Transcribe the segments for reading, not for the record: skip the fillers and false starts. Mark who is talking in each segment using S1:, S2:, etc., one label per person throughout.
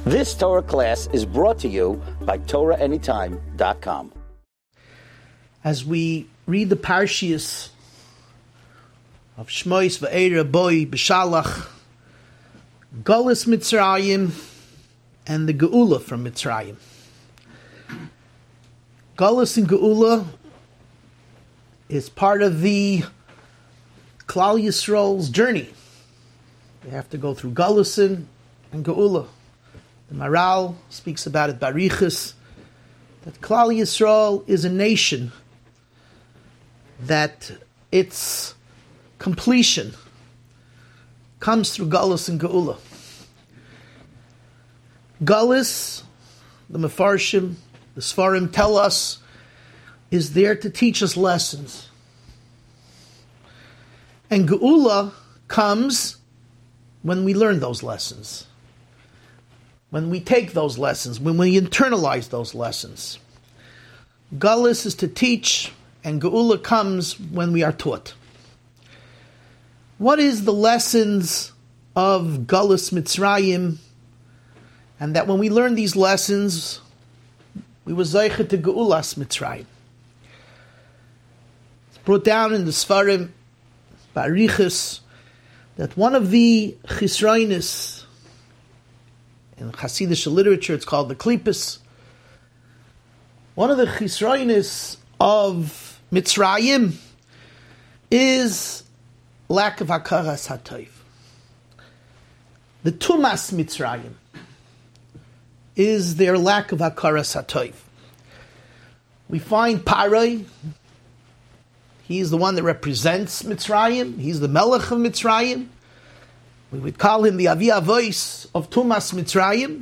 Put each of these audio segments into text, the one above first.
S1: This Torah class is brought to you by TorahAnytime.com.
S2: As we read the Parshias of Shmois V'Eira Boi B'Shalach, Galus Mitzrayim, and the Geula from Mitzrayim. Galus and Geula is part of the Klal Yisrael's journey. They have to go through Galusin and Geula. The Maral speaks about it, Barichas, that Klal Yisrael is a nation that its completion comes through Galus and Geula. Galus, the Mefarshim, the Sfarim tell us, is there to teach us lessons. And Geula comes when we learn those lessons, when we take those lessons, when we internalize those lessons. Galus is to teach, and Geula comes when we are taught. What is the lessons of Galus Mitzrayim? And that when we learn these lessons, we were Zaycha to Geulas Mitzrayim. It's brought down in the Sfarim, Barichas, that one of the Chisroinis, in Hasidic literature it's called the Klippas, one of the Chisroinis of Mitzrayim is lack of Hakaras HaTov. The Tumas Mitzrayim is their lack of Hakaras HaTov. We find Parai, he's the one that represents Mitzrayim, he's the Melech of Mitzrayim. We would call him the Avi Avos of Tumas Mitzrayim.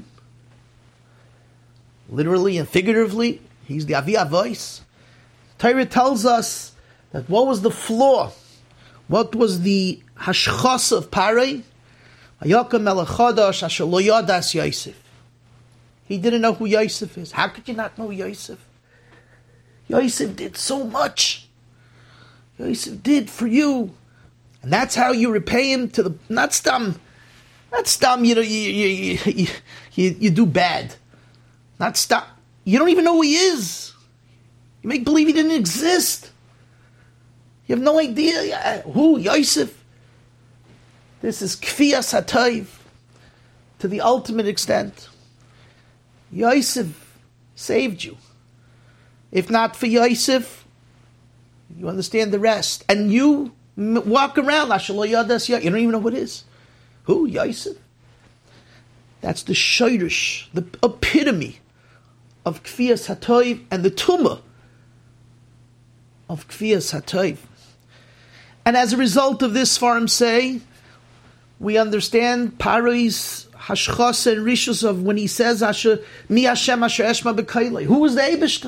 S2: Literally and figuratively, he's the Avi Avos. Torah tells us that what was the flaw, what was the hashchas of Parai? Hayakam melech chadash asher lo yadas Yosef. He didn't know who Yosef is. How could you not know Yosef? Yosef did so much. Yosef did for you. And that's how you repay him to the... Not stam, you know, you do bad. Not stam. You don't even know who he is. You make believe he didn't exist. You have no idea who, Yosef. This is Kfiyas HaTov to the ultimate extent. Yosef saved you. If not for Yosef, you understand the rest. And you walk around, you don't even know what it is. Who? Yosef? That's the shayrish, the epitome of Kfiyas HaTov and the tumah of Kfiyas HaTov. And as a result of this, Sfarim say, we understand Parai's hashchas and rishus of when he says, Mi Hashem asher eshma b'kailei. Who was the Eibishter?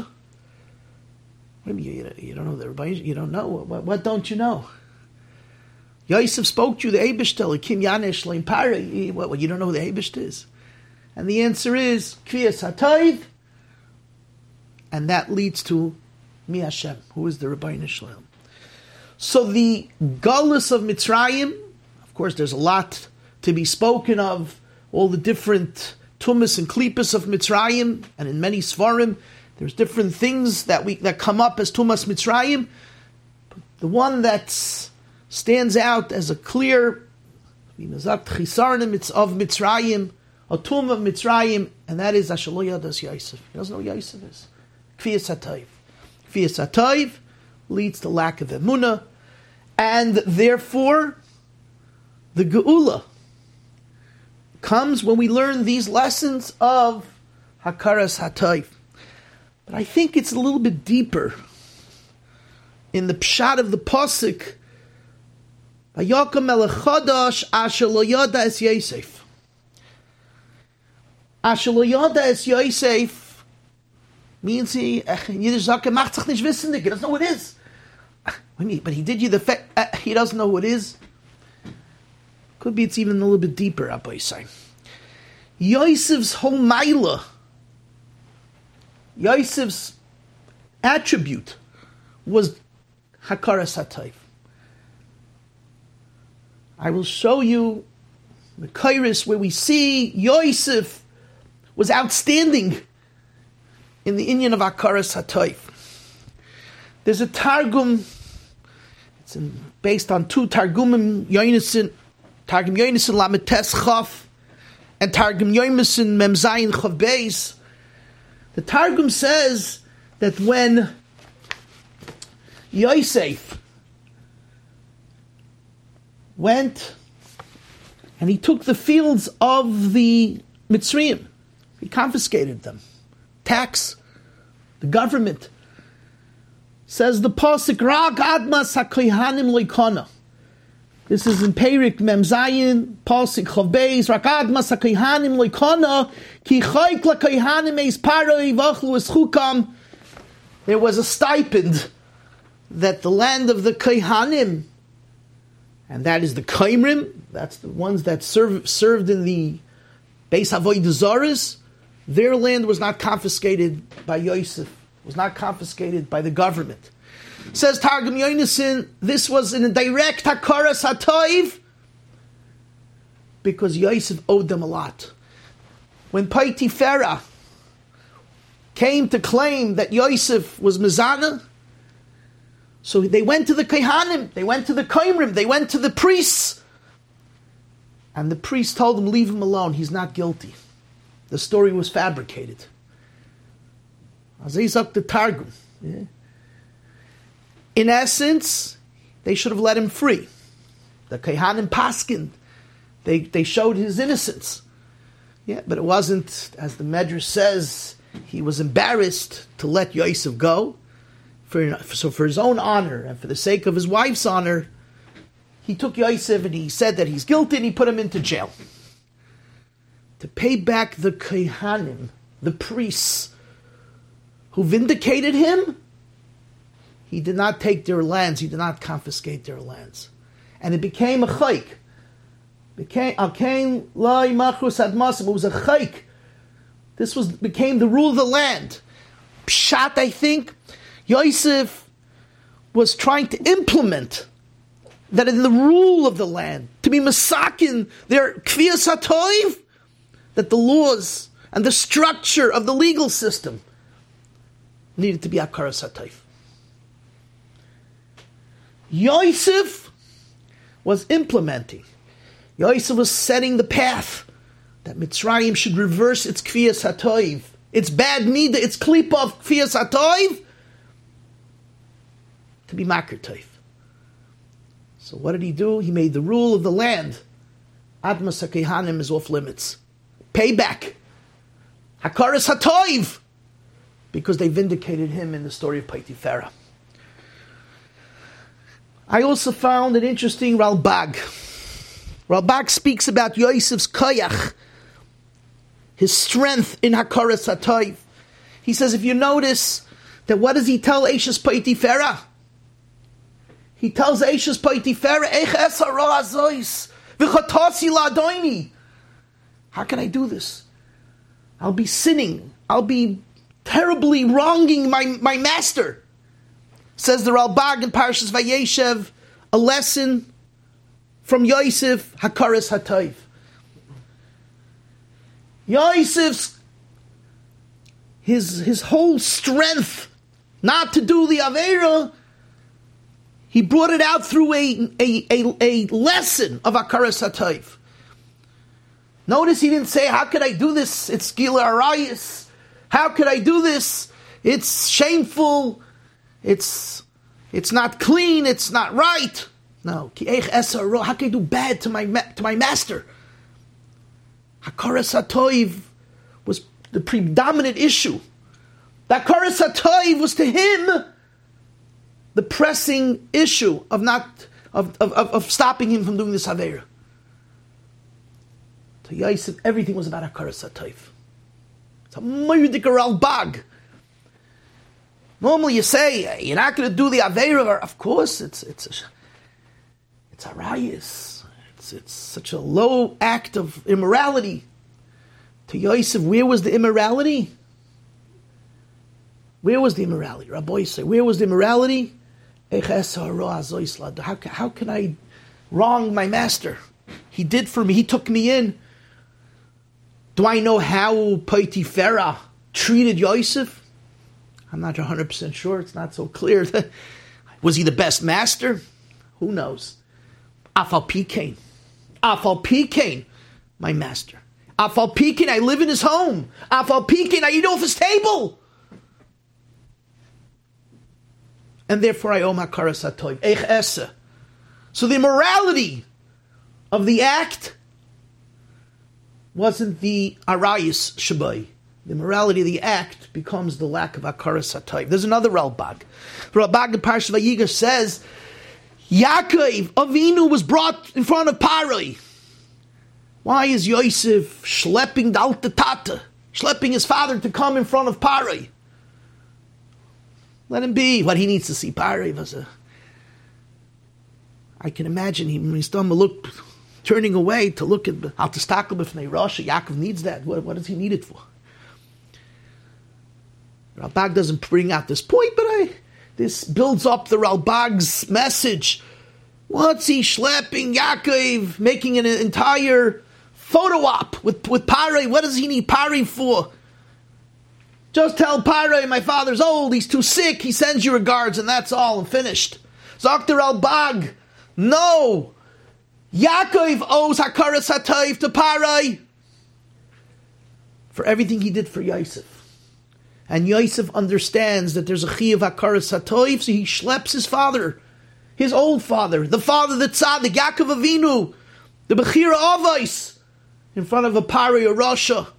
S2: You don't know the Rebbe, you don't know. What don't you know? Yosef spoke to you, the Eibishter, Kim Yanesh Leim Parai. What, you don't know who the Eibishter is? And the answer is, Kfiyas HaTov, and that leads to Mi Hashem, who is the Rebbeinu Shalom. So the Galus of Mitzrayim, of course there's a lot to be spoken of, all the different Tumas and Klippas of Mitzrayim, and in many Svarim, there's different things that come up as Tumas Mitzrayim. But the one that stands out as a clear Chisarnim of Mitzrayim, a Tumah of Mitzrayim, and that is Asher lo yadas Yosef. He doesn't know who Yosef is. Kfiyas HaTov. Kfiyas HaTov leads to lack of emunah, and therefore the Geula comes when we learn these lessons of Hakaras HaTov. But I think it's a little bit deeper in the pshat of the pasuk. Vayakam melech chadash asher lo yada es Yosef. Asher lo yada es Yosef means he Yiddish Zaka macht sich nicht wissen. He doesn't know what it is. But he did you the fact he doesn't know what it is. Could be it's even a little bit deeper, Abba Yisai. Yosef's whole maila, Yosef's attribute was Hakaras HaTov. I will show you the Kairos where we see Yosef was outstanding in the inyan of Hakaras HaToiv. There's a Targum, it's based on two Targumim, Targum Yonason Lamed Tes Chaf, and Targum Yonason Mem Zayin Chav Beis. The Targum says that when Yosef went and he took the fields of the Mitzrayim, he confiscated them. Tax, the government. Says the Pasuk, Rak Admas HaKohanim Loikona. This is in Perik Mem Zayin, Pasuk Chav Beis, Rak Admas HaKohanim Loikona, Ki Chayk LaKohanim Eis Paroi Vachlu Es Chukam. There was a stipend that the land of the Kohanim, and that is the Kaimrim, that's the ones that served in the Beis Avodah Zaras, their land was not confiscated by Yosef, was not confiscated by the government. Says Targum Yonason, this was in a direct Hakaras HaToiv, because Yosef owed them a lot. When Potiphera came to claim that Yosef was Mizana, so they went to the Kohanim, they went to the Kaimrim, they went to the priests, and the priest told them, leave him alone, he's not guilty. The story was fabricated. Azizak the Targum. Yeah. In essence, they should have let him free. The Kohanim Paskin, they showed his innocence. Yeah, but it wasn't, as the Medrash says, he was embarrassed to let Yosef go. So for his own honor and for the sake of his wife's honor, he took Yosef and he said that he's guilty and he put him into jail. To pay back the Kohanim, the priests, who vindicated him, he did not take their lands, he did not confiscate their lands. And it became a chayk. It was a chayk. This became the rule of the land. Pshat, I think, Yosef was trying to implement that in the rule of the land, to be masakin, their kviyas hatoiv, that the laws and the structure of the legal system needed to be hakaras hatoiv. Yosef was implementing. Yosef was setting the path that Mitzrayim should reverse its kviyas hatoiv, its bad midah, its klipa of kviyas hatoiv, to be makar toiv. So what did he do? He made the rule of the land. Admas HaKohanim is off limits. Payback. Hakaras hatoiv. Because they vindicated him in the story of Potiphera. I also found an interesting Ralbag. Ralbag speaks about Yosef's koyach, his strength in Hakaras hatoiv. He says, if you notice, that what does he tell Eishes Potiphera? He tells Eishes Potiphera, Eich esara azois, v'chatasi la'adoini. How can I do this? I'll be sinning. I'll be terribly wronging my master. Says the Ralbag in Parashas Vayeshev, a lesson from Yosef, Hakaras hatoiv. Yosef's his whole strength not to do the Aveira, he brought it out through a lesson of Hakaras hatoiv. Notice he didn't say, how could I do this? It's Gila Arayis. How could I do this? It's shameful. It's not clean. It's not right. No. How can I do bad to my master? Hakaras hatoiv was the predominant issue. The Hakaras hatoiv was to him the pressing issue of stopping him from doing this Aveira. To Yosef, everything was about Hakaras hatoiv. It's a moedik Ralbag. Normally you say, you're not going to do the Aveira. Of course, it's a rayis. It's such a low act of immorality. To Yosef, where was the immorality? Where was the immorality? Rabbi say, where was the immorality? How can I wrong my master? He did for me. He took me in. Do I know how Potiphera treated Yosef? I'm not 100% sure. It's not so clear. Was he the best master? Who knows? Afal Pikain, my master. Afal Pikain, I live in his home. Afal Pikain, I eat off his table. And therefore I owe Makaras HaTov. Eich Esa. So the morality of the act wasn't the Arayis Shabai. The morality of the act becomes the lack of Akaras HaTov. There's another Ralbag. Ralbag in Parshat Vayigash says, Yaakov Avinu was brought in front of Parai. Why is Yosef schlepping the Alta Tata, schlepping his father to come in front of Parai? Let him be. What he needs to see Parai was I can imagine him, he's done look, turning away to look at Alta Stakel b'fnei Rasha. Yaakov needs that. What does he need it for? Ralbag doesn't bring out this point, but this builds up the Ralbag's message. What's he schlepping Yaakov, making an entire photo op with Parai? What does he need Parai for? Just tell Parai, my father's old, he's too sick, he sends you regards, and that's all, and finished. Zakter Ralbag, no! Yaakov owes Hakaras HaTov to Parai for everything he did for Yosef. And Yosef understands that there's a chi of Hakaras HaTov, so he schleps his father, his old father, the father, the tzaddik, Yaakov Avinu, the Bechira Avos, in front of a Parai or Rasha,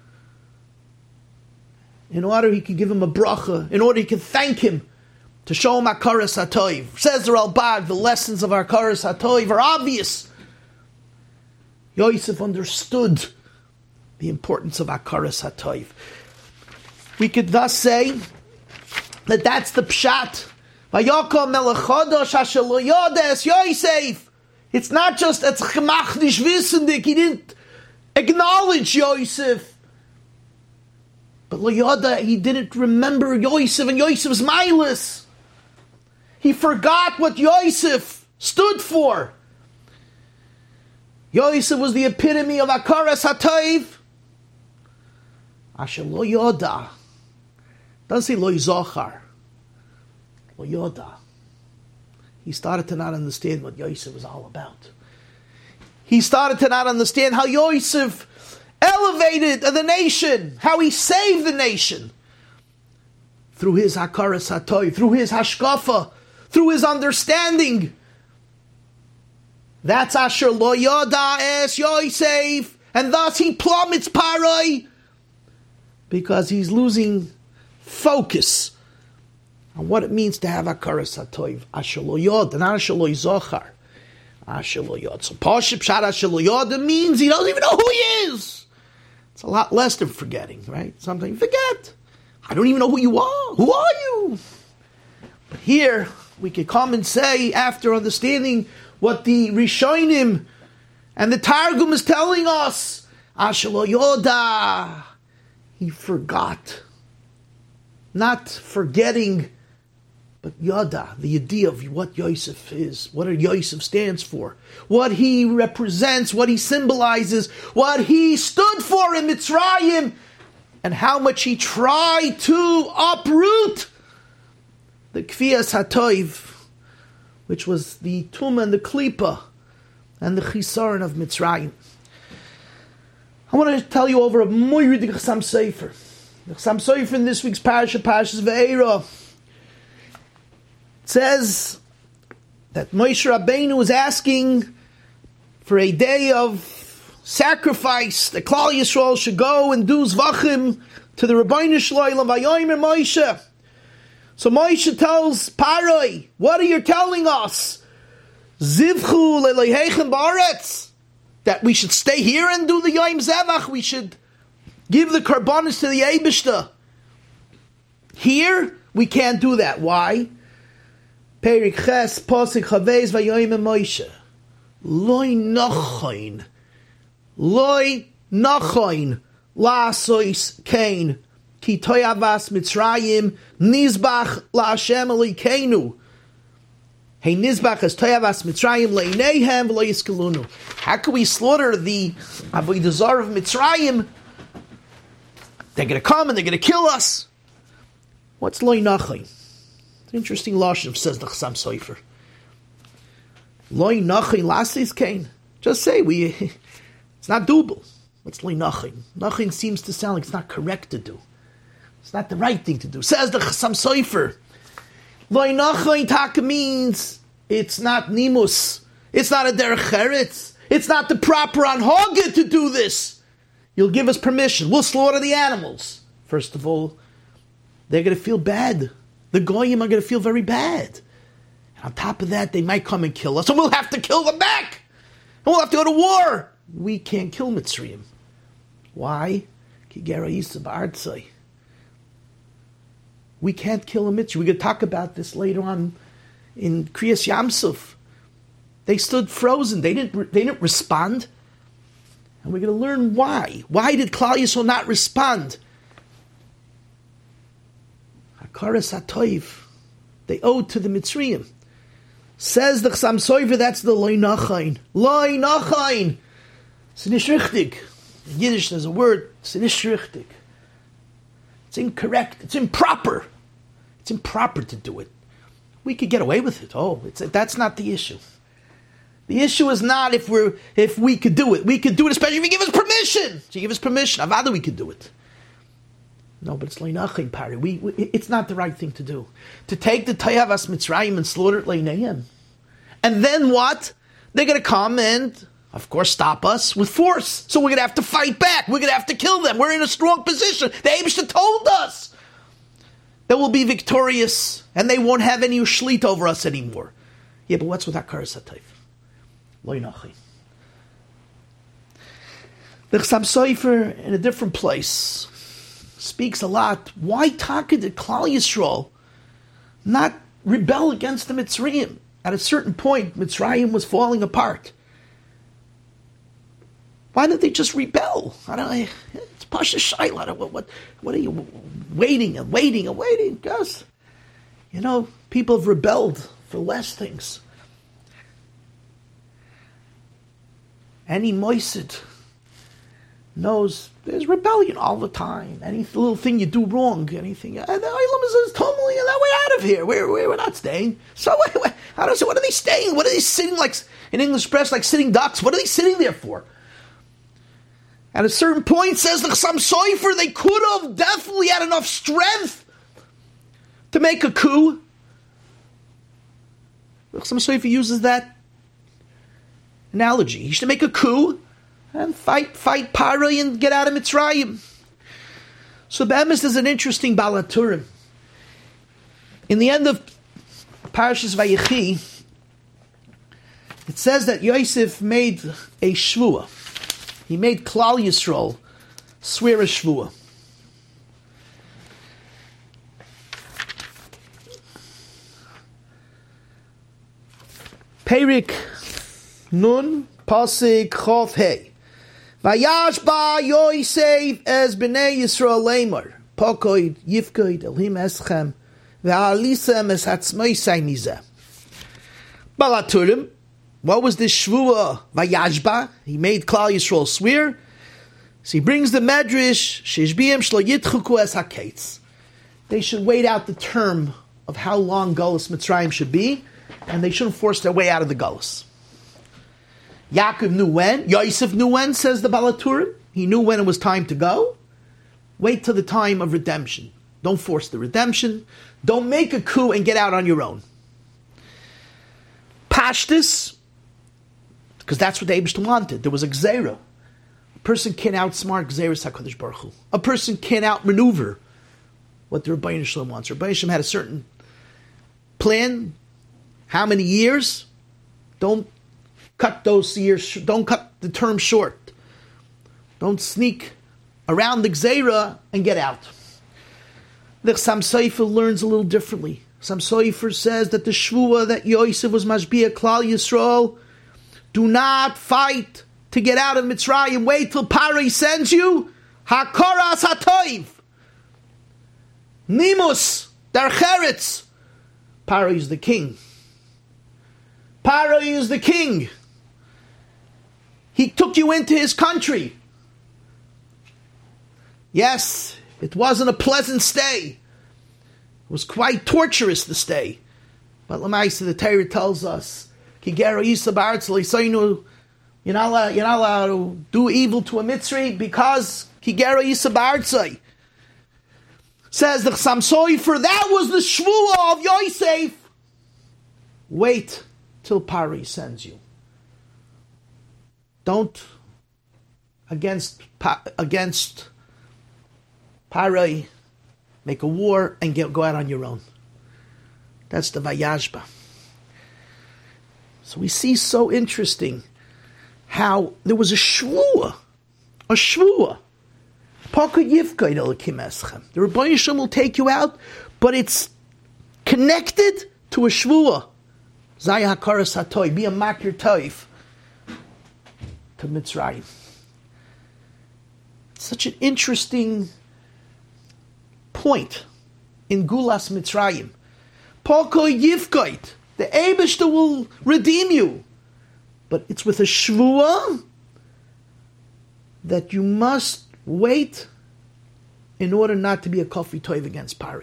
S2: in order he could give him a bracha, in order he could thank him, to show him Hakaras HaTov. Says the Ralbag, the lessons of Hakaras HaTov are obvious. Yosef understood the importance of Hakaras HaTov. We could thus say that that's the pshat. Vayokom melech chodosh asher lo yodes Yosef. It's not just it's gemach nicht wissendig. He didn't acknowledge Yosef, but lo yoda, he didn't remember Yosef and Yosef's milas. He forgot what Yosef stood for. Yosef was the epitome of Hakaras HaTov. Asher lo yoda. Doesn't say lo yizochar. Lo yoda. He started to not understand what Yosef was all about. He started to not understand how Yosef elevated the nation, how he saved the nation. Through his Hakaras HaTov, through his hashkafa, through his understanding. That's Asher lo yoda es Yosef. And thus he plummets Parai, because he's losing focus on what it means to have Hakaras HaTov. Asher lo yod, not Asher lo yizochar. Asher lo yod. So Pashut Pshat Asher lo yod means he doesn't even know who he is. It's a lot less than forgetting, right? Sometimes you forget. I don't even know who you are. Who are you? But here we can come and say, after understanding what the Rishonim and the Targum is telling us, Asher lo yoda, he forgot. Not forgetting, but yada, the idea of what Yosef is, what Yosef stands for, what he represents, what he symbolizes, what he stood for in Mitzrayim, and how much he tried to uproot the Kfiyas HaTov, which was the Tumah and the Klipa and the Chisaron of Mitzrayim. I want to tell you over a Moyrid Chasam Sofer. The Chasam Sofer in this week's Parashas Ve'era says that Moshe Rabbeinu was asking for a day of sacrifice, that Klal Yisrael should go and do Zvachim to the Rebbeinu Shloim Vayomer Moshe. So Moshe tells Parai, what are you telling us? Zivchu le'leheichem ba'aretz, that we should stay here and do the Yom Zevach, we should give the Karbanis to the Eibishter. Here, we can't do that. Why? Perik Ches, Posik Chavez, Vayomer Moshe. Loi nachoin, la'asois kain, ki toyavas Mitzrayim, nizbach la'Hashem Elokeinu. Hey nizbach as toyavas Mitzrayim le'ineihem v'lo yiskelunu. How can we slaughter the Avodah Zarah of Mitzrayim They're going to come and they're going to kill us. What's loy nachin? It's an interesting lashon, says the Chassam Sofer. Loy nachin lastis kain. Just say it's not doable. What's loy nachin? Nachin seems to sound like it's not correct to do. It's not the right thing to do. Says the Chassam Sofer. Loy nachin taka means it's not nimus. It's not a derech eretz. It's not the proper anhaga to do this. You'll give us permission. We'll slaughter the animals. First of all, they're going to feel bad. The goyim are going to feel very bad. And on top of that, they might come and kill us, and we'll have to kill them back. And we'll have to go to war. We can't kill Mitzrayim. Why? We can't kill a Mitzrayim. We're going to talk about this later on in Kriyas Yamsuf. They stood frozen. They didn't respond. And we're going to learn why. Why did Klal Yisrael not respond? Hakaras HaToiv. They owed to the Mitzrayim. Says the Chassam Sofer, that's the loy nachain. Loy nachain. It's nicht richtig. In Yiddish there's a word, it's nicht richtig. It's incorrect. It's improper. It's improper to do it. We could get away with it. That's not the issue. The issue is not if we could do it. We could do it, especially if you give us permission. So you give us permission. Avada, we could do it. No, but it's leinachim pari. It's not the right thing to do. To take the Tayavas Mitzrayim and slaughter it leinayim. And then what? They're going to come and, of course, stop us with force. So we're going to have to fight back. We're going to have to kill them. We're in a strong position. The Eibishter told us that we'll be victorious and they won't have any shlit over us anymore. Yeah, but what's with Hakaras HaToiv? Lo Yinachi. The Chassam Sofer, in a different place, speaks a lot. Why Taka did Klal Yisrael not rebel against the Mitzrayim? At a certain point, Mitzrayim was falling apart. Why didn't they just rebel? It's Pasha Shaila. What are you waiting and waiting and waiting? Because, people have rebelled for less things. Any moisid knows there's rebellion all the time. Any little thing you do wrong, anything. And the Olam is totally, we're out of here. We're not staying. So what are they staying? What are they sitting like in English press, like sitting ducks? What are they sitting there for? At a certain point, says the Chassam Sofer, they could have definitely had enough strength to make a coup. The Chassam Sofer uses that analogy. He should make a coup and fight Paray and get out of Mitzrayim. So Be'emes is an interesting Balaturim. In the end of Parashas Vayechi, it says that Yosef made a shvua. He made Klal Yisrael swear a shvua. Perik Nun Pasik Chof Hey. Vayash ba Yosef es b'nei Yisrael lemar. Pokoid yifkoid elhim eschem ve'alisem es hatzmoisai mizeh. Balaturim. What was this shvua? Vayashba. He made Klal Yisrael swear. So he brings the medrash. Sheshbiyim shlo yitchuku es haketz. They should wait out the term of how long Galus Mitzrayim should be, and they shouldn't force their way out of the Galus. Yaakov knew when. Yosef knew when, says the Balaturim. He knew when it was time to go. Wait till the time of redemption. Don't force the redemption. Don't make a coup and get out on your own. Pashtus, because that's what the Eibishter wanted. There was a gzeira. A person can't outsmart gzeiras HaKadosh Baruch Hu. A person can't outmaneuver what the Rebbeinu Shalom wants. Rebbeinu Shalom had a certain plan. How many years? Don't cut those years. Don't cut the term short. Don't sneak around the gzeira and get out. The Chassam Sofer learns a little differently. Chassam Sofer says that the shvua that Yosef was mashbiya Klal Yisrael, do not fight to get out of Mitzrayim. Wait till Paray sends you. Hakaras HaToiv. Nimus. Darcheretz. Paray is the king. Paray is the king. He took you into his country. Yes, It wasn't a pleasant stay. It was quite torturous to stay. But Lamaisa, the Torah tells us, Kigero Yisa Ba'aretz L'Yisoinu, you're not allowed to do evil to a Mitzri because Kigero Yisa Ba'aretz. Says the Chassam Sofer, that was the Shvuah of Yosef. Wait till Pari sends you. Don't against Pari make a war and go out on your own. That's the Vayashba. So we see so interesting how there was a shvuah. The Rebbeinu Shalom will take you out, but it's connected to a shvuah. Zaya hakaras hatoy, be a makir toif to Mitzrayim. Such an interesting point in Gulas Mitzrayim. Poko yivkoit, the Eibishter will redeem you, but it's with a shvuah that you must wait in order not to be a kofi toiv against Pari.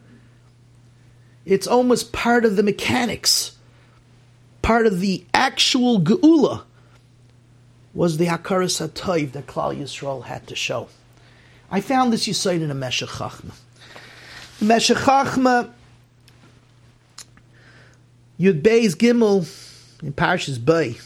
S2: It's almost part of the mechanics, part of the actual geula was the hakaras hatoiv that Klal Yisrael had to show. I found this Yisayid in a Meshech Chachma. Meshech Chachma Yud Beis Gimel in Parshas Bay.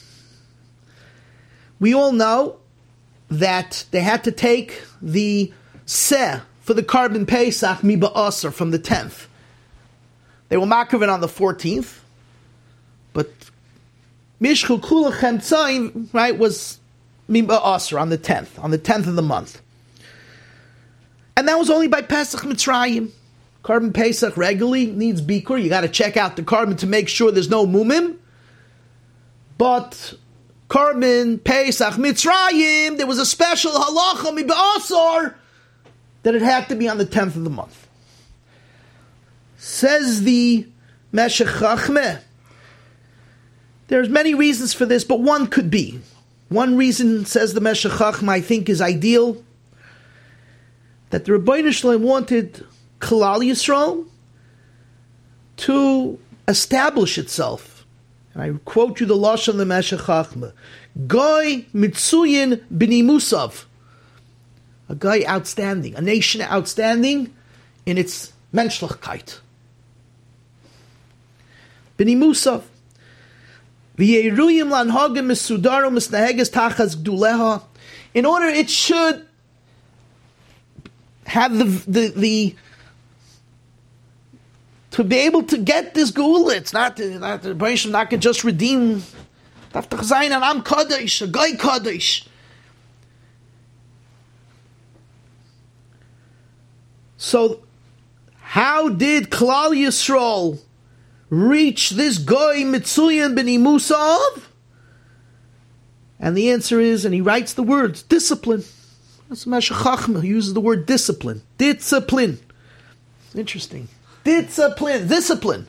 S2: We all know that they had to take the seh for the carbon Pesach mi ba'asar from the 10th. They were makriv on the 14th, but Mishchu Kula Chemtzayim, right, was mi ba'asar on the 10th of the month. And that was only by Pesach Mitzrayim. Carbon Pesach regularly needs bikur. You got to check out the carbon to make sure there's no mumim. But carbon Pesach Mitzrayim, there was a special halacha mi ba'asar that it had to be on the 10th of the month. Says the Meshech Chachmeh, there's many reasons for this, but one could be. One reason, says the Meshech Chachmeh, I think is ideal, that the Rebbeinu Shalom wanted Klal Yisrael to establish itself. And I quote you the Lashon of the Meshech Chachmeh. Goy mitzuyin b'nimusav. A guy outstanding, a nation outstanding in its menschlichkeit. B'nimusav. V'yeruyim lanhagim misudaro misnaheges tachas gduleha. In order it should have the to be able to get this geula. It's not the Rebbeinu not can just redeem. Taftach zayin and am kadosh, a guy kadosh. So, how did Klal Yisrael reach this guy mitzuyan b'nimusav? And the answer is, and he writes the words, discipline. That's Meshech Chachmeh, he uses the word discipline. Discipline. Interesting. Discipline.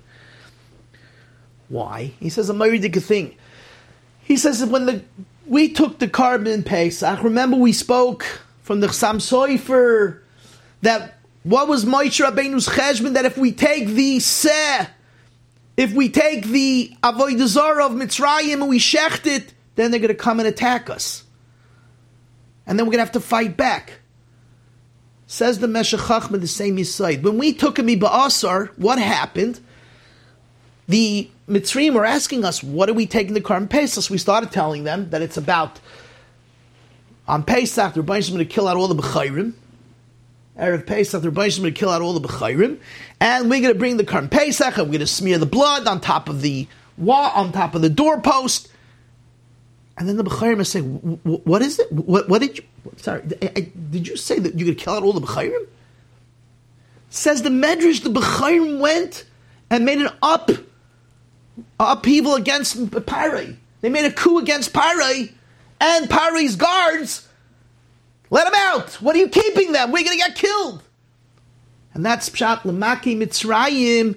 S2: Why? He says a meridic thing. He says that when we took the carbon Pesach, remember we spoke from the Chassam Sofer that what was Moshe Rabbeinu's cheshbon, that if we take the seh, if we take the avodah zarah of Mitzrayim and we shecht it, then they're going to come and attack us. And then we're going to have to fight back. Says the Meshech Chachmeh, the same Yisayid. When we took a mi ba'asar, what happened? The Mitzrayim were asking us, what are we taking the carbon Pesach? We started telling them that it's about, on Pesach, the Rebbeinu is going to kill out all the Bechayrim. Erev Pesach, the Rebbeinu is going to kill out all the Bechayrim. And we're going to bring the carbon Pesach, and we're going to smear the blood on top of the wall, on top of the doorpost. And then the Bechayrim are saying, what is it? What did you... Sorry, did you say that you're going to kill out all the Bechayrim? Says the Medrash, the Bechayrim went and made an upheaval against Parai. They made a coup against Parai, and Parai's guards, let them out! What are you keeping them? We're going to get killed! And that's Pshat L'maki Mitzrayim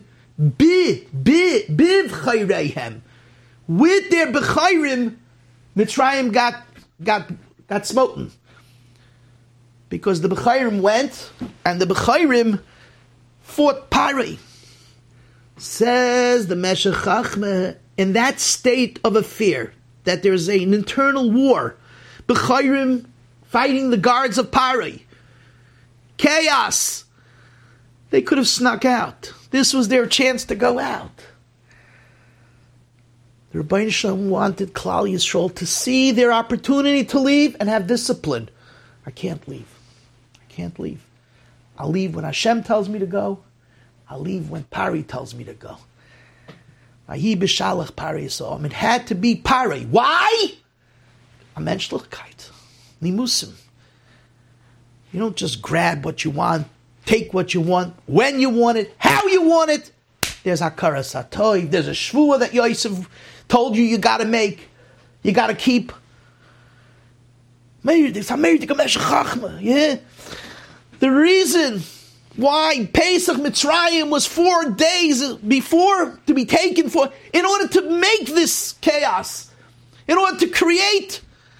S2: biv Chayreihem. With their Bechayrim, Mitzrayim got smoten. because the Bechayrim went, and the Bechayrim fought Parei. Says the Meshech Chachma, in that state of affair, that there's an internal war, Bechayrim fighting the guards of Parei, chaos, they could have snuck out. This was their chance to go out. The Rebbeinu Shalom wanted Klal Yisrael to see their opportunity to leave and have discipline. I can't leave. I can't leave. I'll leave when Hashem tells me to go. I'll leave when Parei tells me to go. Vahi b'shalach Parei Yisrael. It had to be Parei. Why? A menschlichkeit. Nimusim. You don't just grab what you want, take what you want, when you want it, how you want it. There's Hakaras HaTov. There's a shvuah that Yosef told you got to make, you got to keep. Yeah? The reason why Pesach Mitzrayim was 4 days before to be taken for, in order to make this chaos, in order to create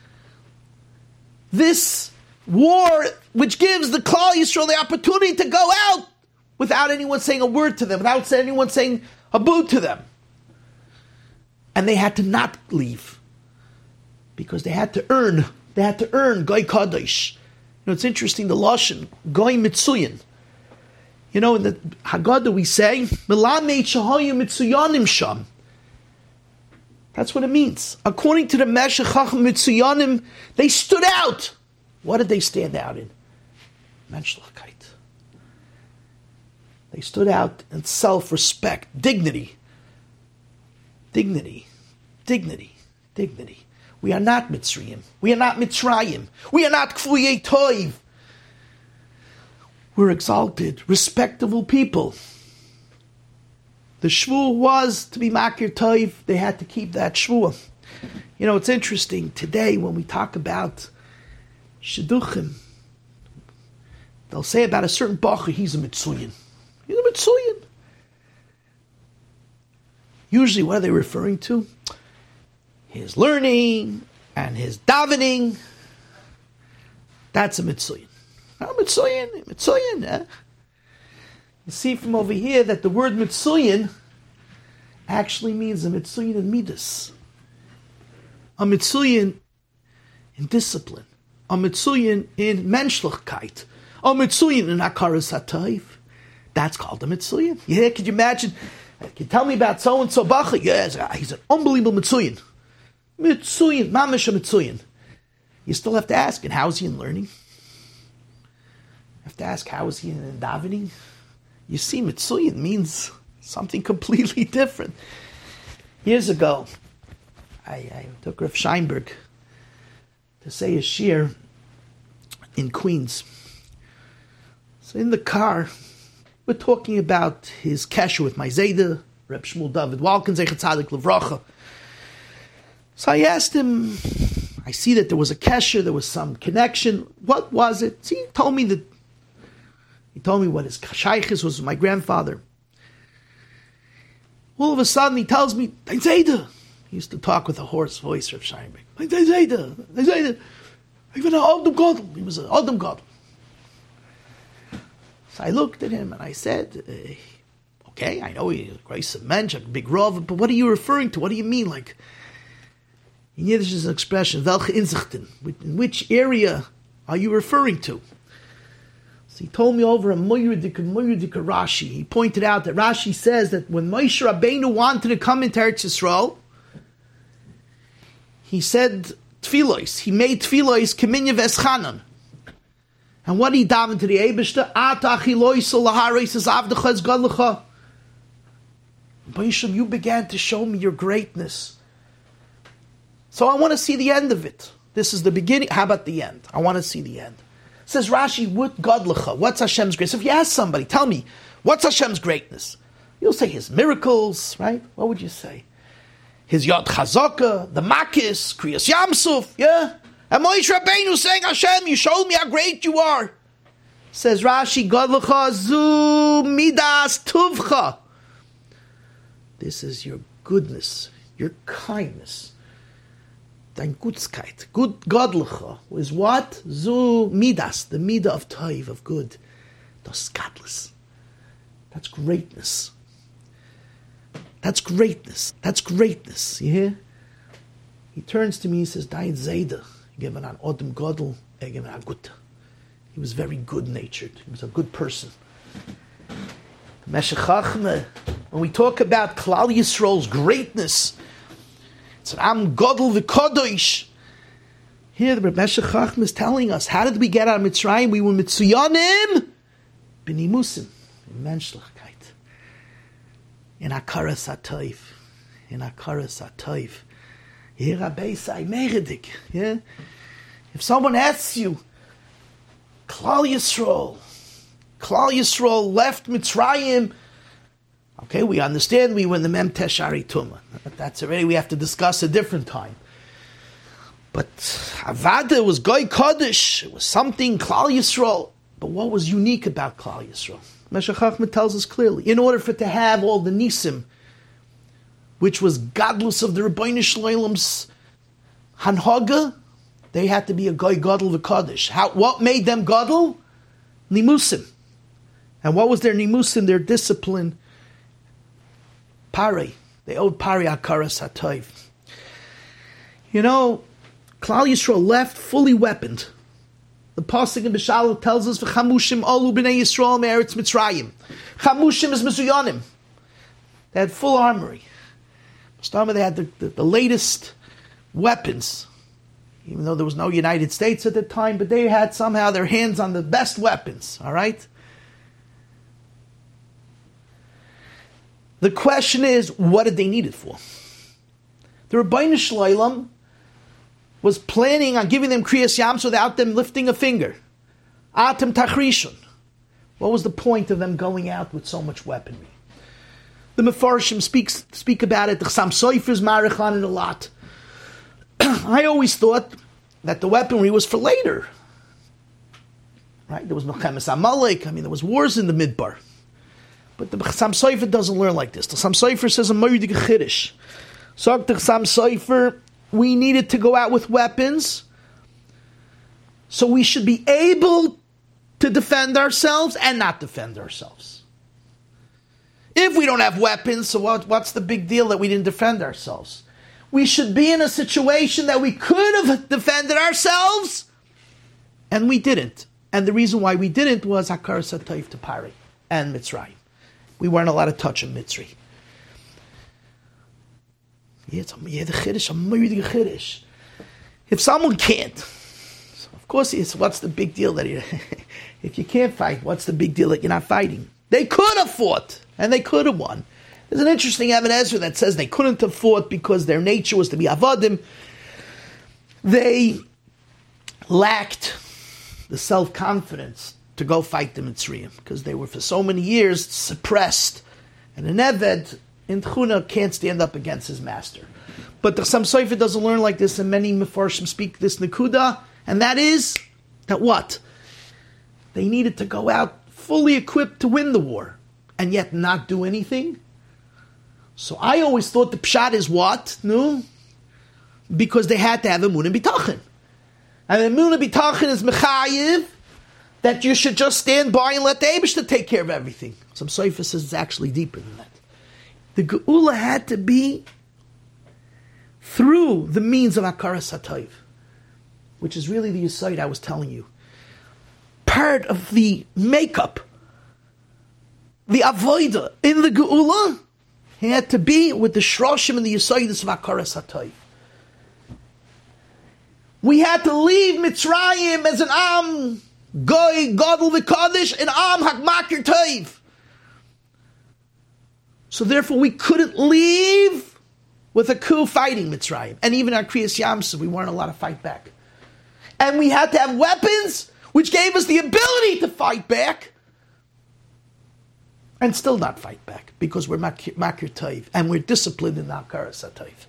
S2: this war which gives the Klal Yisrael the opportunity to go out without anyone saying a word to them, without anyone saying a boo to them. And they had to not leave because they had to earn. They had to earn Goy Kadosh. You know, it's interesting, the Lashon, Goy Mitzuyin. You know, in the Haggadah we say, Melamei Shahoyu Mitzuyanim Sham. That's what it means. According to the Meshech Chacham Mitzuyanim, they stood out. What did they stand out in? Menschlichkeit. They stood out in self-respect, dignity. Dignity. Dignity. Dignity. We are not Mitzrayim. We are not Mitzrayim. We are not Kfuyei Toiv. We're exalted, respectable people. The shvuah was to be Makir Toiv. They had to keep that shvuah. You know, it's interesting. Today, when we talk about Shidduchim, they'll say about a certain Bacher, he's a Mitzuyin. He's a Mitzuyin. Usually, what are they referring to? His learning and his davening. That's a Mitzuyin. Mitzuyin. You see from over here that the word Mitzuyin actually means a Mitzuyin in Midas. A Mitzuyin in discipline. A Mitzuyin in Menschlichkeit. A Mitzuyin in Hakaras HaTov. That's called a Mitzuyin. Yeah, could you imagine? Can you tell me about so-and-so Bacha? Yes, he's an unbelievable Mitzuyin. Mitzuyin, Mamish a Mitzuyin. You still have to ask, and how is he in learning? You have to ask, how is he in davening? You see, Mitzuyin means something completely different. Years ago, I took Rav Scheinberg to say a shir in Queens. So in the car, we're talking about his kesher with my Zayda, Reb Shmuel David Walken, Zecher Tzadik Levracha. So I asked him, I see that there was a kesher, there was some connection. What was it? See, he told me what his shaykhis was with my grandfather. All of a sudden he tells me, Zayda. He used to talk with a hoarse voice, Reb Scheinberg. Zayda. Even an Adam Gadol. He was an Adam Gadol. So I looked at him and I said, okay, I know he's a grace of mensch, a big rov, but what are you referring to? What do you mean? Like, in Yiddish is an expression, welche inzichten? In which area are you referring to? So he told me over a Moyudik Rashi. He pointed out that Rashi says that when Moshe Rabbeinu wanted to come into Eretz Yisrael, he said tfilos. He made tfilos keminya v'eschanan. And what he davened to the Eibishter, Boisham, you began to show me your greatness. So I want to see the end of it. This is the beginning. How about the end? I want to see the end. Says Rashi, what Godlecha? What's Hashem's greatness? If you ask somebody, tell me, what's Hashem's greatness? You'll say his miracles, right? What would you say? His Yad Chazaka, the Makis, Kriyas Yamsuf, yeah? And Moshe Rabbeinu saying, Hashem, you showed me how great you are. Says Rashi, Godlecha zu midas tuvcha. This is your goodness, your kindness. dein Gutskeit, gut Godlicha, is what? Zu Midas, the Midah of Toiv, of good. Das godless. That's greatness. That's greatness. That's greatness. You hear? He turns to me, he says, Dain Zayda, given an Odom Godel, given an Gutta. He was very good-natured. He was a good person. Meshech Chachma, when we talk about Klal Yisrael's greatness, it's an Am Godel v'Kodosh. Here, the Meshech Chachma is telling us, how did we get out of Mitzrayim? We were Mitzuyanim b'nimusim, in Menschlichkeit, in Akaras HaToiv, in Akaras HaToiv. Here, Rabbi Say Meredik. Yeah? If someone asks you, Klal Yisrael left Mitzrayim. Okay, we understand we were in the Mem Teshari Tumah. That's already, we have to discuss a different time. But Avada was Goy Kodesh. It was something, Klal Yisrael. But what was unique about Klal Yisrael? Meshech Chachma tells us clearly, in order for it to have all the Nisim, which was godless of the Rebbeinu Shloim's Hanhaga, they had to be a Goy Gadol v'Kodesh. What made them Gadol? Nimusim. And what was their Nimusim, their discipline? Pari. They owed Pari Akaras HaToiv. You know, Klal Yisrael left fully weaponed. The Pasuk in Beshalach tells us, V'chamushim olu b'nei Yisrael me'eretz Mitzrayim. Chamushim is Mizuyanim. They had full armory. They had the latest weapons. Even though there was no United States at the time, but they had somehow their hands on the best weapons, all right? The question is, what did they need it for? The Rebbeinu Shloim was planning on giving them Kriyas Yams without them lifting a finger. Atem Tachrishon. What was the point of them going out with so much weaponry? The Mefarshim speak about it. The Chassam Sofer is marich on it a lot. I always thought that the weaponry was for later. Right? There was Melchemes Amalek. There was wars in the Midbar. But the Chassam Sofer doesn't learn like this. The Chassam Sofer says a Moedik Chiddush. So the Chassam Sofer, we needed to go out with weapons, so we should be able to defend ourselves and not defend ourselves. If we don't have weapons, so what's the big deal that we didn't defend ourselves? We should be in a situation that we could have defended ourselves, and we didn't. And the reason why we didn't was Akaras HaToiv to Pari and Mitzrayim. We weren't allowed to touch a Mitzri. If someone can't, of course, what's the big deal that if you can't fight, what's the big deal that you're not fighting? They could have fought, and they could have won. There's an interesting Even Ezra that says they couldn't have fought because their nature was to be Avadim. They lacked the self-confidence to go fight the Mitzrayim because they were for so many years suppressed. And an Eved in Tchuna can't stand up against his master. But the Chassam Sofer doesn't learn like this, and many Mefarshim speak this Nakuda, and that is that what? They needed to go out fully equipped to win the war, and yet not do anything. So I always thought the pshat is what? No? Because they had to have Emunah B'tachin. And Emunah B'tachin is Mechayiv, that you should just stand by and let the Eibishter take care of everything. Some Sofer says it's actually deeper than that. The Geula had to be through the means of Akaras HaToiv, which is really the Yesod I was telling you. Part of the makeup, the Avodah in the Geula, had to be with the Shroshim and the Yesodis of Akaras HaToiv. We had to leave Mitzrayim as an Am Goy Gadol v'Kodesh, an Am Hakmakir Toiv. So therefore we couldn't leave with a coup fighting Mitzrayim. And even our Kriyas Yamsuf, we weren't allowed to fight back. And we had to have weapons which gave us the ability to fight back and still not fight back because we're Makir Toiv and we're disciplined in Akaras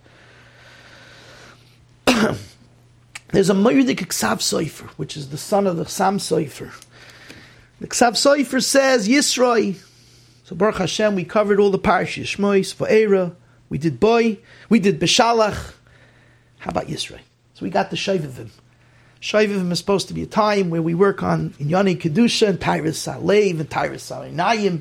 S2: HaToiv. There's a Moedik Ksav Sofer, which is the son of the Chassam Sofer. The Ksav Sofer says, Yisroi. So Baruch Hashem, we covered all the parashas, Shmois, Va'era, we did Boy, we did Beshalach. How about Yisroi? So we got the Shovavim. Shovavim is supposed to be a time where we work on Inyani Kedusha and Tyrus Salev and Tyrus Salinayim.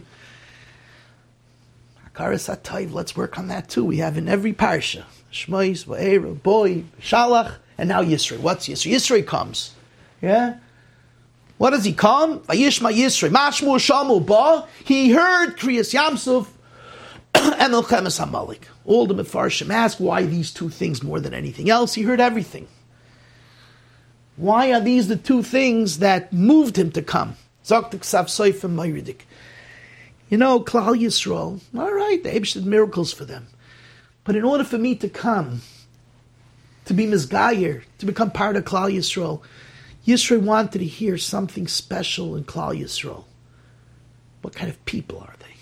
S2: Hakaras HaTov, let's work on that too. We have in every parsha. Shmois, Va'era, Boy, Shalach, and now Yisroi. What's Yisroi? Yisroi comes. Yeah? What does he come? Vayishma Yisroi. Mashmu Shamu Ba. He heard Kriyas Yamsuf and Milchemes HaMalik. All the Mefarshim ask why these two things more than anything else. He heard everything. Why are these the two things that moved him to come? Zoktik Ksav Sofer Mayridik. You know, Klal Yisrael, all right, the Eibush did miracles for them. But in order for me to come, to be Mizgayer, to become part of Klal Yisrael, Yisrael wanted to hear something special in Klal Yisrael. What kind of people are they?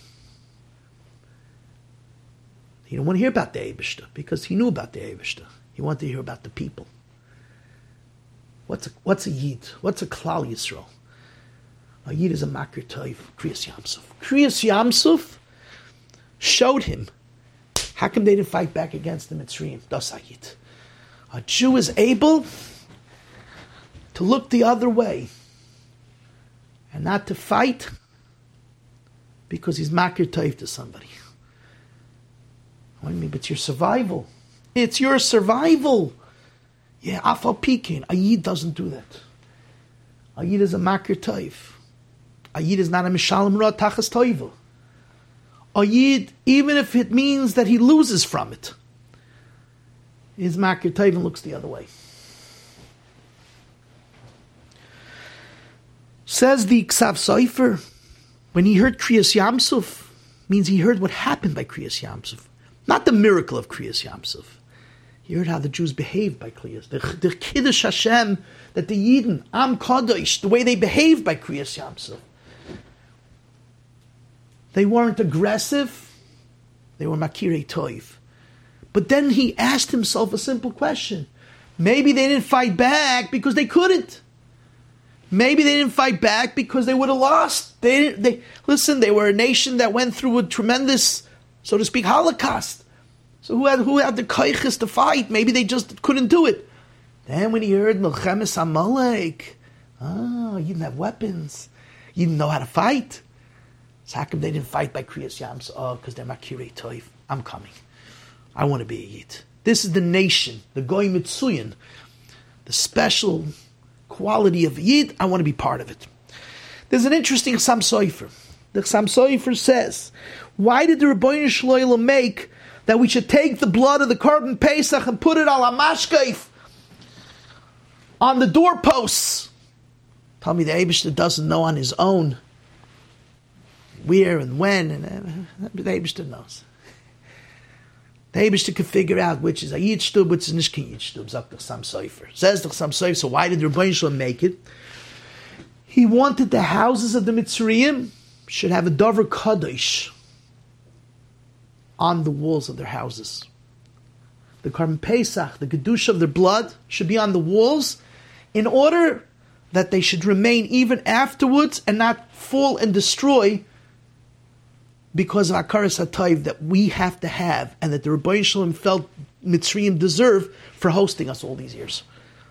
S2: He didn't want to hear about the Eibush because he knew about the Eibush. He wanted to hear about the people. What's a Yid? What's a Klal Yisrael? A Yid is a Makir Tov, Kriyas Yamsuf. Kriyas Yamsuf showed him how come they didn't fight back against the Mitzrayim. Das Yid. A Jew is able to look the other way and not to fight because he's Makir Tov to somebody. What do you mean? But it's your survival. It's your survival. Yeah, Afal Pikin. A Yid doesn't do that. A Yid is a Makir Tov. A Yid is not a Mishalem Ra Tachas Toiva. A Yid, even if it means that he loses from it, his Makir Tov and looks the other way. Says the Ksav Sofer, when he heard Kriyas Yamsuf, means he heard what happened by Kriyas Yamsuf. Not the miracle of Kriyas Yamsuf. He heard how the Jews behaved by Kriyas. The Kiddush Hashem, that the Yidden, Am Kadosh, the way they behaved by Kriyas Yamsuf. They weren't aggressive. They were Makirei Toiv. But then he asked himself a simple question. Maybe they didn't fight back because they couldn't. Maybe they didn't fight back because they would have lost. Listen, they were a nation that went through a tremendous, so to speak, Holocaust. So who had the koiches to fight? Maybe they just couldn't do it. Then when he heard Milchemes HaMalek, you didn't have weapons. You didn't know how to fight. So how come they didn't fight by Kriyas Yams? Oh, because they're Makirei Toiv. I'm coming. I want to be a Yid. This is the nation, the Goy Mitzuyin, the special quality of Yid. I want to be part of it. There's an interesting Chassam Sofer. The Chassam Sofer says, why did the Rebbeinu Shloilo make that we should take the blood of the Korban Pesach and put it on a mashkeif, on the doorposts? Tell me the Eibishter doesn't know on his own where and when, and the Eibishter knows. The Eibishter can figure out which is a Yid Shtub, which is Nishkin Yid Shtub, Zok the Chassam Sofer. Says the Chassam Sofer, so why did the Rebbeinu Shlomo make it? He wanted the houses of the Mitzrayim should have a Dover Kadosh on the walls of their houses. The Korban Pesach, the Kedusha of their blood, should be on the walls in order that they should remain even afterwards and not fall and destroy because of Hakaras HaTov that we have to have and that the Rebbeinu Shalom felt Mitzrayim deserve for hosting us all these years.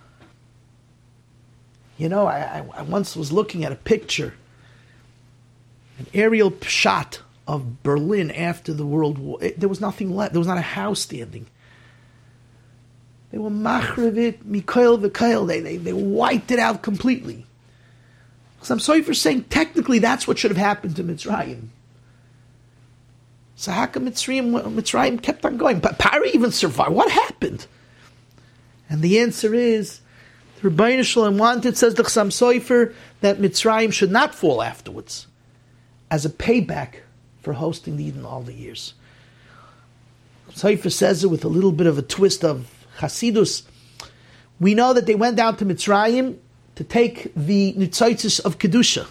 S2: You know, I once was looking at a picture, an aerial shot of Berlin after the World War. There was nothing left. There was not a house standing. They were machrevit, mikoil v'koil. They wiped it out completely. So I'm sorry for saying technically that's what should have happened to Mitzrayim. So how come Mitzrayim kept on going? But Pari even survived. What happened? And the answer is, the Rebbeinu Shalom wanted, says the Chassam Sofer, that Mitzrayim should not fall afterwards as a payback for hosting the Eden all the years. Sofer says it with a little bit of a twist of Hasidus. We know that they went down to Mitzrayim to take the Nitzotzis of Kedusha.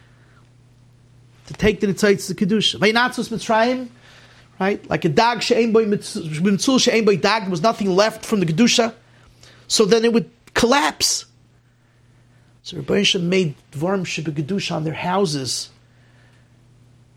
S2: To take the Nitzotzis of Kedusha. Vaynatzos Mitzrayim, right? Like a dag she'ein boi mitzul she'ein boi dag, there was nothing left from the Kedusha. So then it would collapse. So Rebbeinu Shalom made Dvarim Shebekadusha on their houses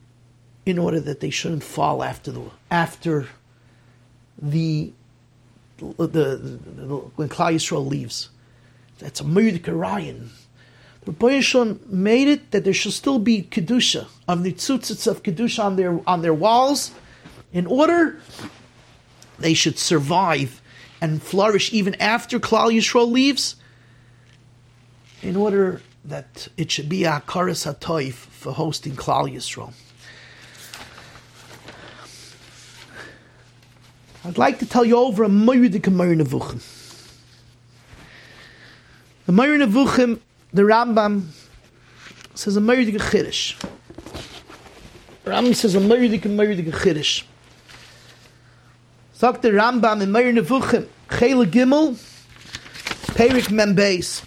S2: in order that they shouldn't fall after the when Klal Yisrael leaves. That's a Murdik Ryan. The Rebbeinu Shalom made it that there should still be Kedusha, of the tzutzits of Kedusha on their walls, in order they should survive and flourish even after Klal Yisrael leaves, in order that it should be a Hakaras HaToif for hosting Klal Yisrael. I'd like to tell you over a Moiridik Meir Nevuchim. The Meir Nevuchim, the Rambam says a Moiridik Chiddush. The Rambam says a Moiridik Chiddush. Sagt the Rambam in Meir Nevuchim, Chele Gimel, Perik Membeis.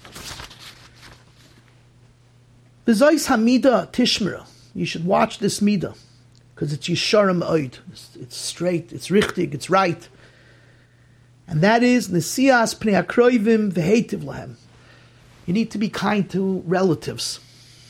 S2: B'zayis Hamida Tishmera. You should watch this Midah, because it's Yisharim Oid. It's straight, it's richtig, it's right. And that is Nesias Pnei HaKroivim V'Heitiv Lahem. You need to be kind to relatives.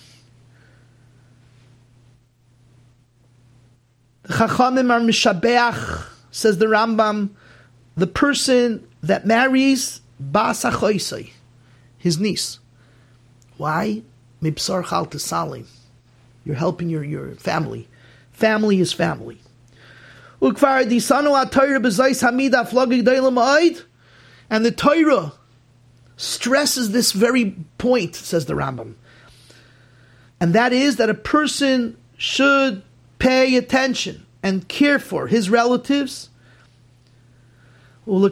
S2: The Chachamim are Mishabeach, says the Rambam, the person that marries Bas HaChoisei, his niece. Why? Mibsar Chal Tesalim. You're helping your family. Family is family. And the Torah stresses this very point, says the Rambam. And that is that a person should pay attention and care for his relatives. And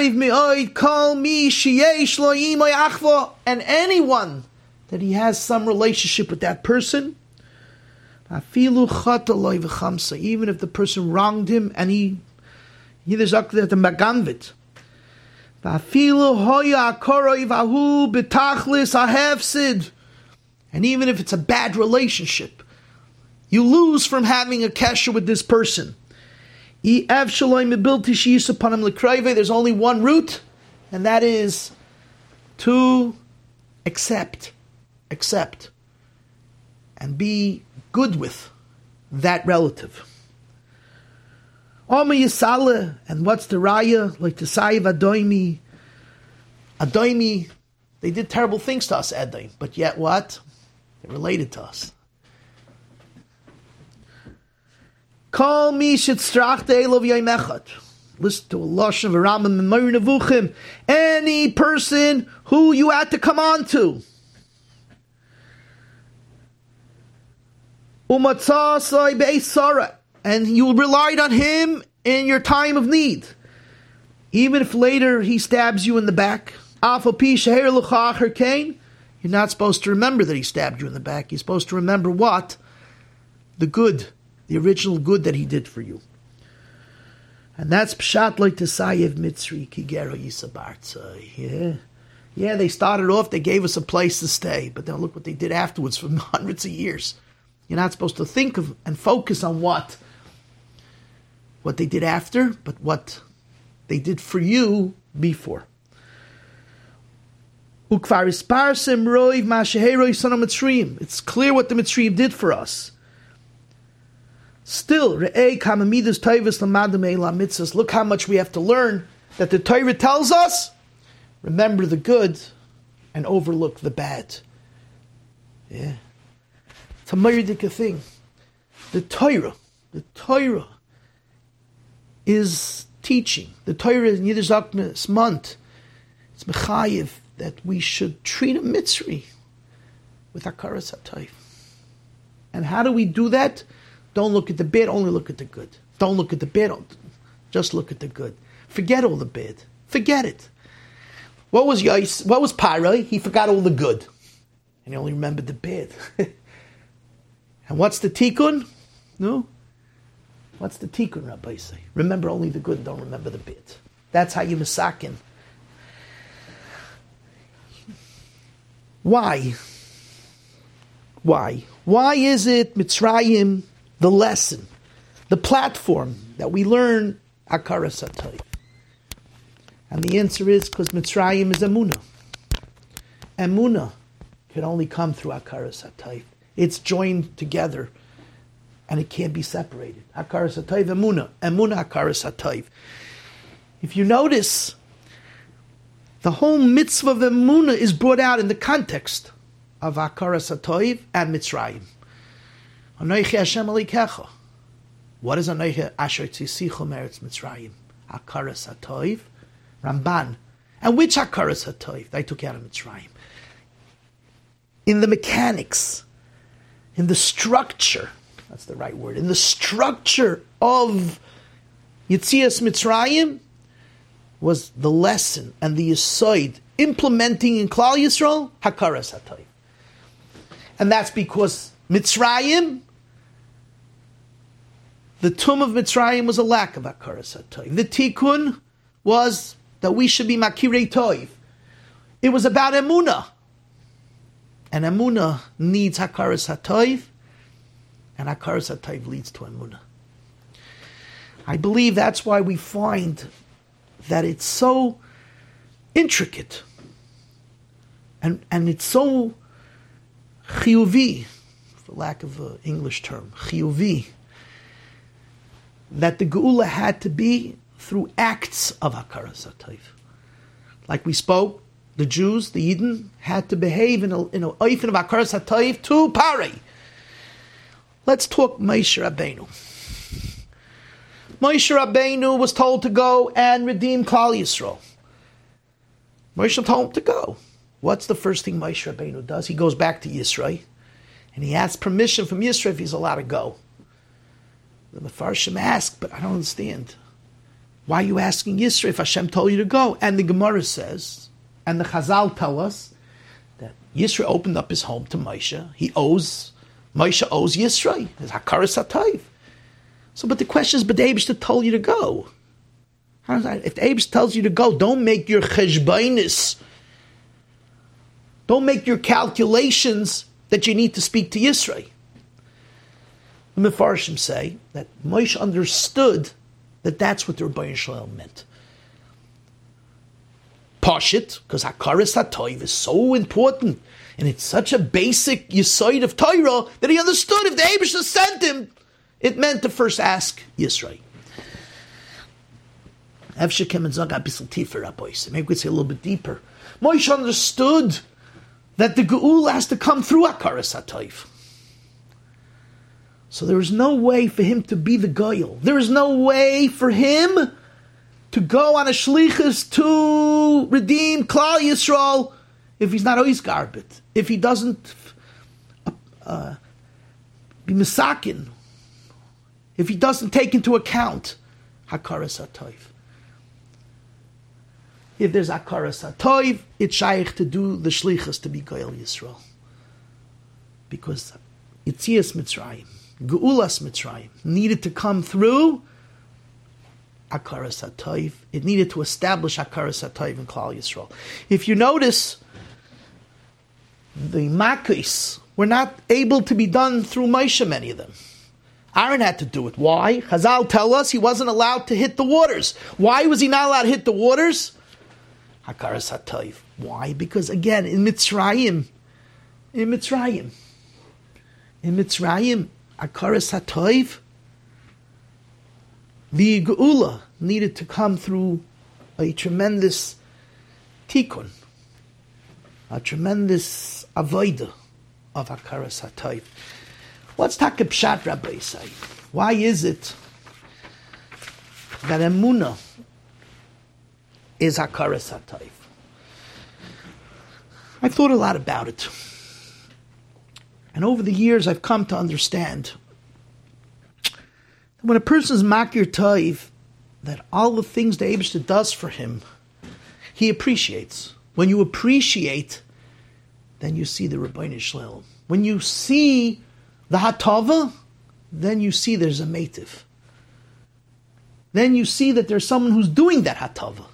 S2: anyone that he has some relationship with that person, even if the person wronged him and he there's the Maganvit. And even if it's a bad relationship, you lose from having a kesher with this person. There's only one route, and that is to accept, and be good with that relative. And what's the raya? Like the Sayiv Adoimi, they did terrible things to us, Edom, but yet what? They're related to us. Call me Shitztrach Elov Yaimechad. Listen to a Lashon of Rambam and Meir Nevuchim. Any person who you had to come on to. And you relied on him in your time of need. Even if later he stabs you in the back. You're not supposed to remember that he stabbed you in the back. You're supposed to remember what? The good. The original good that he did for you. And that's Pshat like the Sayev Mitzri Kigero Yisabartza. Yeah, they started off, they gave us a place to stay. But then look what they did afterwards for hundreds of years. You're not supposed to think of and focus on what they did after, but what they did for you before. It's clear what the Mitzrayim did for us. Still, look how much we have to learn that the Torah tells us, remember the good and overlook the bad. Yeah. It's a Meiridik thing. The Torah is teaching. The Torah in Yiddish Akmes month, it's mechayiv that we should treat a Mitzri with Hakaras HaToif. And how do we do that? Don't look at the bad, only look at the good. Don't look at the bad, just look at the good. Forget all the bad. Forget it. What was Parai? He forgot all the good. And he only remembered the bad. And what's the tikkun? No? What's the tikkun, Rabbi say? Remember only the good, don't remember the bad. That's how you masakin. Why? Why is it Mitzrayim the lesson, the platform that we learn Hakaras HaToif? And the answer is because Mitzrayim is Emunah. Emunah can only come through Hakaras HaToif. It's joined together, and it can't be separated. Hakaras HaToif, Emunah. Emunah, Hakaras HaToif. If you notice, the whole mitzvah of emunah is brought out in the context of Hakaras HaToiv and Mitzrayim. Anochi Hashem Elokecha. What is Anochi Asher Tzisicho Meretz Mitzrayim? Hakaras HaToiv, Ramban. And which Hakaras HaToiv? They took out of Mitzrayim. In the mechanics, in the structure, that's the right word, in the structure of Yetzias Mitzrayim was the lesson and the Yesod implementing in Klal Yisrael Hakaras HaToiv. And that's because Mitzrayim, the tomb of Mitzrayim was a lack of Hakaras HaToiv. The Tikkun was that we should be Makirei Toiv. It was about Emunah. And Emunah needs Hakaras HaToiv, and Hakaras HaToiv leads to Emunah. I believe that's why we find that it's so intricate and it's so chiyuvi, for lack of an English term, chiyuvi, that the Geula had to be through acts of Hakaras HaToiv. Like we spoke, the Jews, the Yidden, had to behave in a oifen of Hakaras HaToiv to Parei. Let's talk Moshe Rabbeinu. Moshe Rabbeinu was told to go and redeem Klal Yisrael. Moshe told him to go. What's the first thing Moshe Rabbeinu does? He goes back to Yisrael, and he asks permission from Yisrael if he's allowed to go. The Mefarshim ask, but I don't understand. Why are you asking Yisrael if Hashem told you to go? And the Gemara says, and the Chazal tell us, that Yisrael opened up his home to Moshe. Moshe owes Yisrael. His Hakaras HaToiv. So, but the question is, but the Eibishter told you to go. How is that? If the Eibishter tells you to go, don't make your cheshbainis. Don't make your calculations that you need to speak to Yisrael. The Mefarshim say that Moshe understood that that's what the Rebbeinu Shalom meant. Pashit, because Hakaras HaToiv is so important, and it's such a basic yesod of Torah that he understood if the Eibishter sent him, it meant to first ask Yisrael. Maybe we could say a little bit deeper. Moshe understood that the Geula has to come through Hakaras HaToiv. So there is no way for him to be the Goyal. There is no way for him to go on a shlichus to redeem Klal Yisrael if he's not ois garbet, if he doesn't be misakin, if he doesn't take into account Hakaras HaToiv. If there's Hakaras HaToiv, it's shaykh to do the shlichus to be Goyal Yisrael. Because Yetzias Mitzrayim, Geulas Mitzrayim, needed to come through Hakaras HaToiv. It needed to establish Hakaras HaToiv in Klal Yisrael. If you notice, the Makis were not able to be done through Moshe, many of them. Aaron had to do it. Why? Chazal tell us he wasn't allowed to hit the waters. Why was he not allowed to hit the waters? Hakaras HaToiv. Why? Because again, in Mitzrayim, Hakaras HaToiv, the Geula needed to come through a tremendous tikkun, a tremendous avodah of Hakaras HaToiv. What's Takeb Pshat, Rabbi say? Why is it that Emunah is Hakaras HaToiv? I've thought a lot about it. And over the years, I've come to understand that when a person's Makir Toiv, that all the things the Eibishter does for him, he appreciates. When you appreciate, then you see the Rebbeinu Shalom. When you see the Hatava, then you see there's a Meitiv. Then you see that there's someone who's doing that Hatava.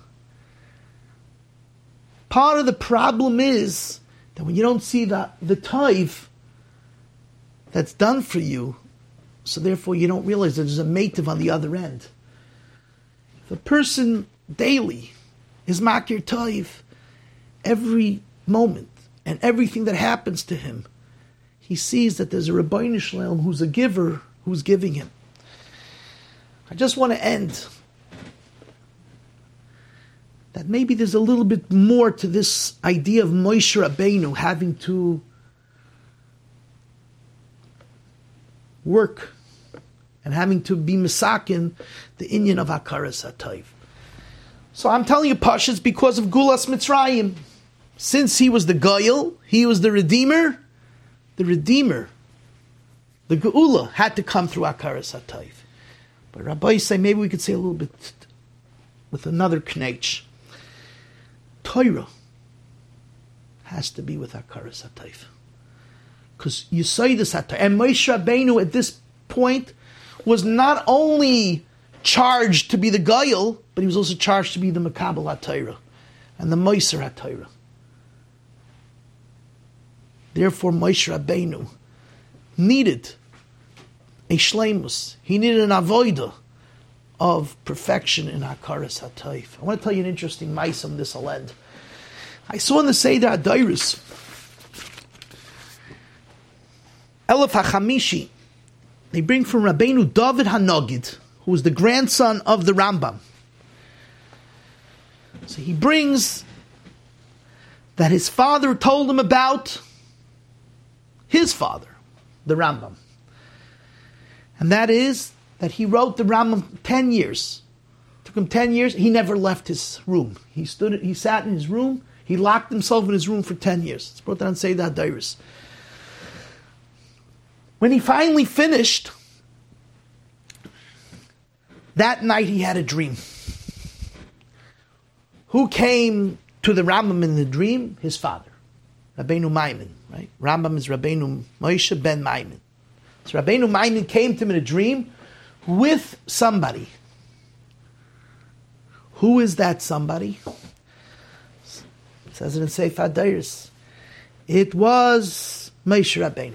S2: Part of the problem is that when you don't see the Toiv that's done for you, so therefore you don't realize that there's a Meitiv on the other end. If a person daily is Makir Toiv, every moment and everything that happens to him, he sees that there's a Rebbeinu Shalom who's a giver, who's giving him. I just want to end that maybe there's a little bit more to this idea of Moshe Rabbeinu having to work and having to be misakin the inyan of Hakaras HaTov. So I'm telling you, Pashas, because of Gulas Mitzrayim. Since he was the Goyal, he was the Redeemer, the Geula had to come through Hakaras HaTov. But Rabbi say, maybe we could say a little bit with another knetch. Torah has to be with Hakaras HaTov. Because you say this at and Moshe Rabbeinu at this point was not only charged to be the Goyal, but he was also charged to be the Makabel HaTorah and the Moiser HaTorah. Therefore, Moshe Rabbeinu needed a shleimus. He needed an avodah of perfection in Hakaras HaTov. I want to tell you an interesting ma'ase on this. I'll end. I saw in the Seder Adairis, Elef HaChamishi, they bring from Rabbeinu David HaNogid, who was the grandson of the Rambam. So he brings that his father told him about his father, the Rambam. And that is that he wrote the Rambam 10 years. It took him 10 years. He never left his room. He sat in his room. He locked himself in his room for 10 years. It's brought down Seder Adairis. When he finally finished, that night he had a dream. Who came to the Rambam in the dream? His father, Rabbeinu Maimon. Right? Rambam is Rabbeinu Moshe ben Maimon. So Rabbeinu Maimon came to him in a dream with somebody. Who is that somebody? It says it in Sefer Adairis. It was Moshe Rabbeinu.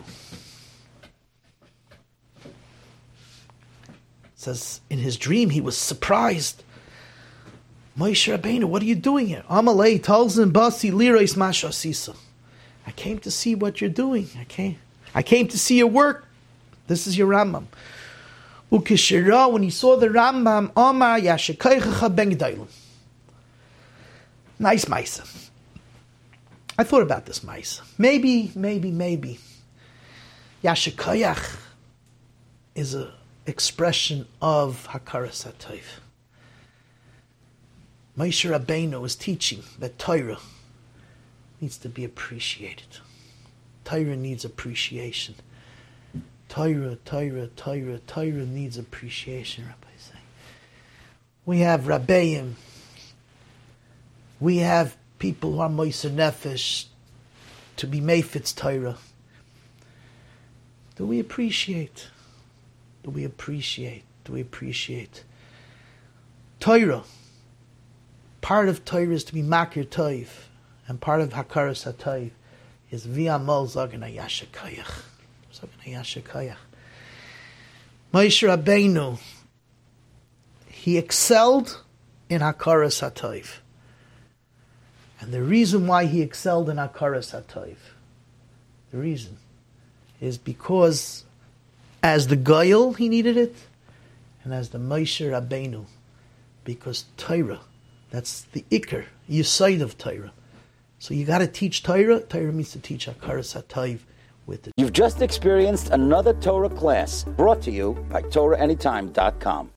S2: It says in his dream he was surprised. Moshe Rabbeinu, what are you doing here? Amalei tells him, Basi lirois masha sisa. I came to see what you're doing. I came to see your work. This is your Rambam. Ukishira, when he saw the Rambam, Omar Yashakaycha ben G'daylim. Nice ma'ase. I thought about this ma'ase. Maybe. Yashakayach is an expression of Hakaras HaTov. Moshe Rabbeinu is teaching that Torah needs to be appreciated. Torah needs appreciation. Torah needs appreciation, Rabbi say. We have Rabbeim. We have people who are Moiser Nefesh to be Meifetz Torah. Do we appreciate? Torah. Part of Torah is to be Makir Toiv, and part of Hakaras HaTov is V'amol Zagen HaYashakayach. Moshe Rabbeinu, he excelled in Hakaras HaTov. And the reason why he excelled in Hakaras HaTov, the reason is because as the Goyal he needed it, and as the Moshe Rabbeinu, because Torah, that's the Iker, Yesod of Torah. So you got to teach Torah. Torah means to teach Hakaras HaTov with it.
S1: You've just experienced another Torah class brought to you by TorahAnytime.com.